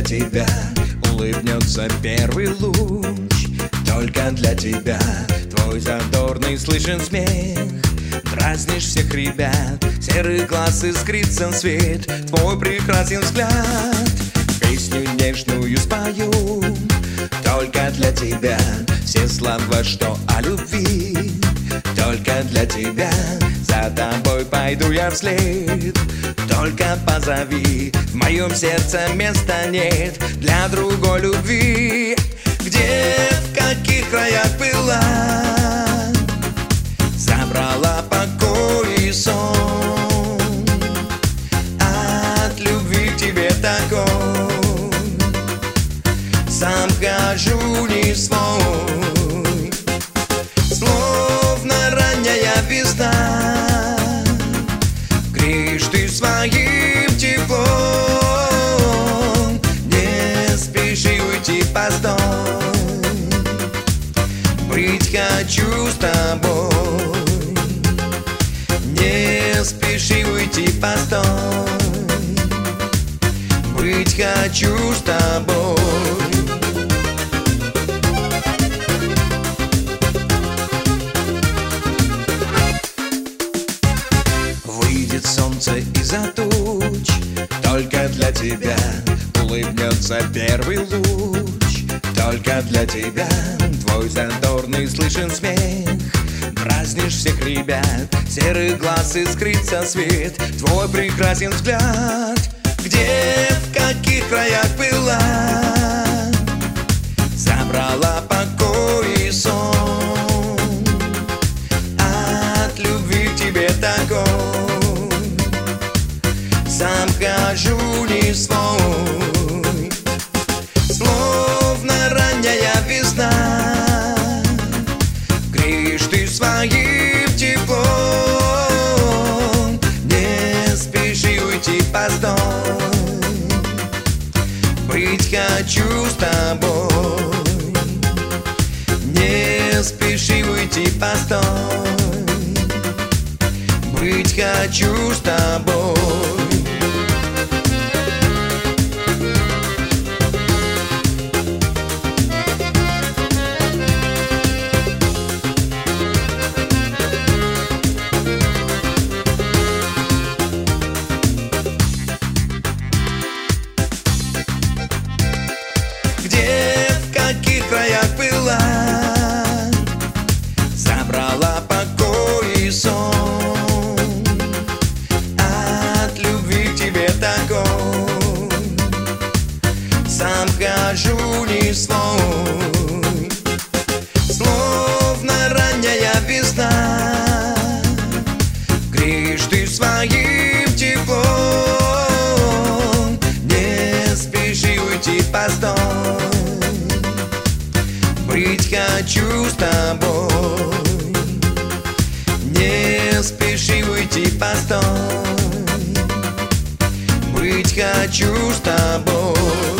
тебя улыбнется первый луч. Только для тебя твой задорный слышен смех. Дразнишь всех ребят, серых глаз искрится свет. Твой прекрасен взгляд, песню нежную спою. Только для тебя все слова, что о любви. Только для тебя, за тобой пойду я вслед. Только позови, в моем сердце места нет для другой любви. Где, в каких краях была, забрала покой и сон. От любви к тебе такой, сам хожу не свой. Словно ранняя весна, греешь ты своим теплом. Не спеши уйти, постой, быть хочу с тобой. Не спеши уйти, постой, быть хочу с тобой. Выйдет солнце из-за туч, только для тебя улыбнется первый луч. Только для тебя твой задорный слышен смех. Дразнишь всех ребят, серых глаз искрится свет. Твой прекрасен взгляд, где, в каких краях была, забрала покой и сон. От любви к тебе такой, сам хожу не свой. Словно ранняя весна, греешь ты своим теплом. Не спеши уйти, постой, быть хочу с тобой. Не спеши уйти, постой, быть хочу с тобой. Где, в каких краях была, забрала покой и сон. От любви к тебе такой, сам хожу не свой. Словно ранняя весна, греешь ты своим теплом. Не спеши уйти, постой, быть хочу с тобой. Не спеши уйти, постой, быть хочу с тобой.